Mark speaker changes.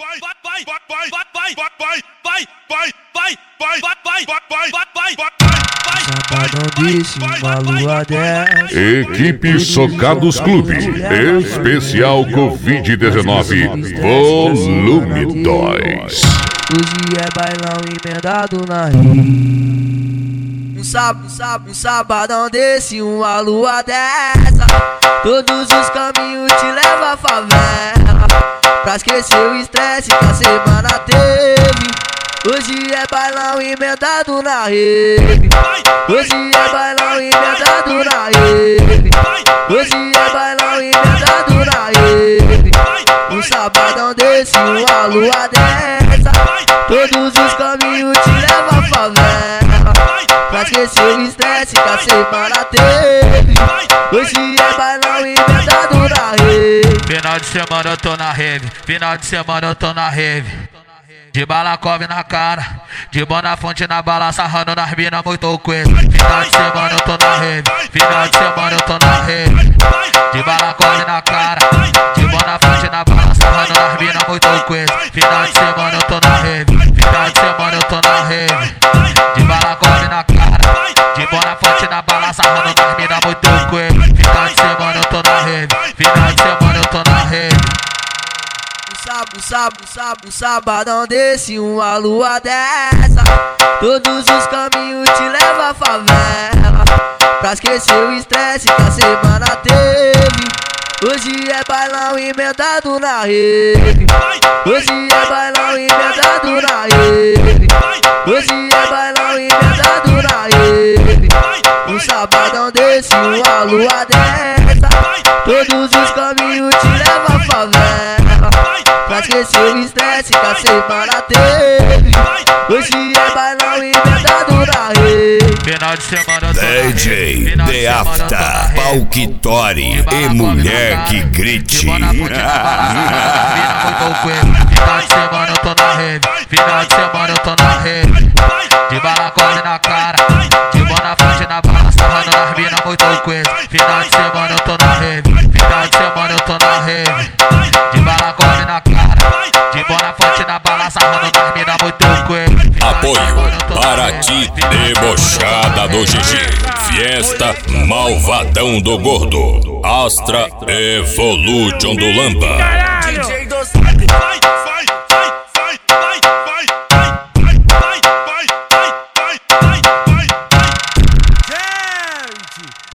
Speaker 1: Sabadão disse uma lua dessa.
Speaker 2: Equipe Socados Clube, especial Covid-19, volume 2.
Speaker 1: Hoje é bailão emendado na rede. Um sabadão desse, uma lua dessa. Todos os caminhos te levam à favela, pra esquecer o estresse que a semana teve. Hoje é bailão emendado na rede. Hoje é bailão emendado na rede. Hoje é bailão emendado na rede. Um sabadão desse, uma lua dessa. Todos os caminhos te levam à favela, pra esquecer o estresse que a semana teve. Hoje é bailão emendado na rede.
Speaker 3: Final de semana eu tô na rave, final de semana eu tô na rave. De balacove na cara, de Bonafonte na bala, sarrando nas minas muito coisa. Final de semana eu tô na rave, final de semana eu tô na rave. De balacove na cara, de Bonafonte na bala, sarrando nas minas muito coisa. Final de semana eu tô na rave, final de semana eu tô na rave. De balacove na cara, de Bonafonte na bala, sarrando nas minas muito coisa. Final de semana eu tô na rave, final de semana eu tô na rave.
Speaker 1: Um sabadão desse, uma lua dessa. Todos os caminhos te levam à favela, pra esquecer o estresse que a semana teve. Hoje é bailão emendado na rede. Hoje é bailão emendado na rede. Hoje é bailão emendado na rede. Um sabadão desse, uma lua dessa. Todos os caminhos te levam à favela, pra esquecer o estresse que a semana teve. Hoje é bailão emendado na rede.
Speaker 3: Final de semana eu tô na rave,
Speaker 4: DJ
Speaker 3: final de
Speaker 4: The
Speaker 3: semana eu tô na
Speaker 4: Afta,
Speaker 3: rave.
Speaker 4: Palquitori e mulher que grite.
Speaker 3: Final de semana eu tô na rave, final de semana eu tô na rave. De balacole na cara, de Bonafonte na bala, sarrando nas minas muito coisa. Final de semana eu tô na rave, final de semana eu tô na rave. De balacole na cara, de Bonafonte na bala, sarrando nas minas muito coisa.
Speaker 4: Apoio Paraty Debochada do GG, Fiesta Malvadão do Gordo, Astra Evolution do Lampa.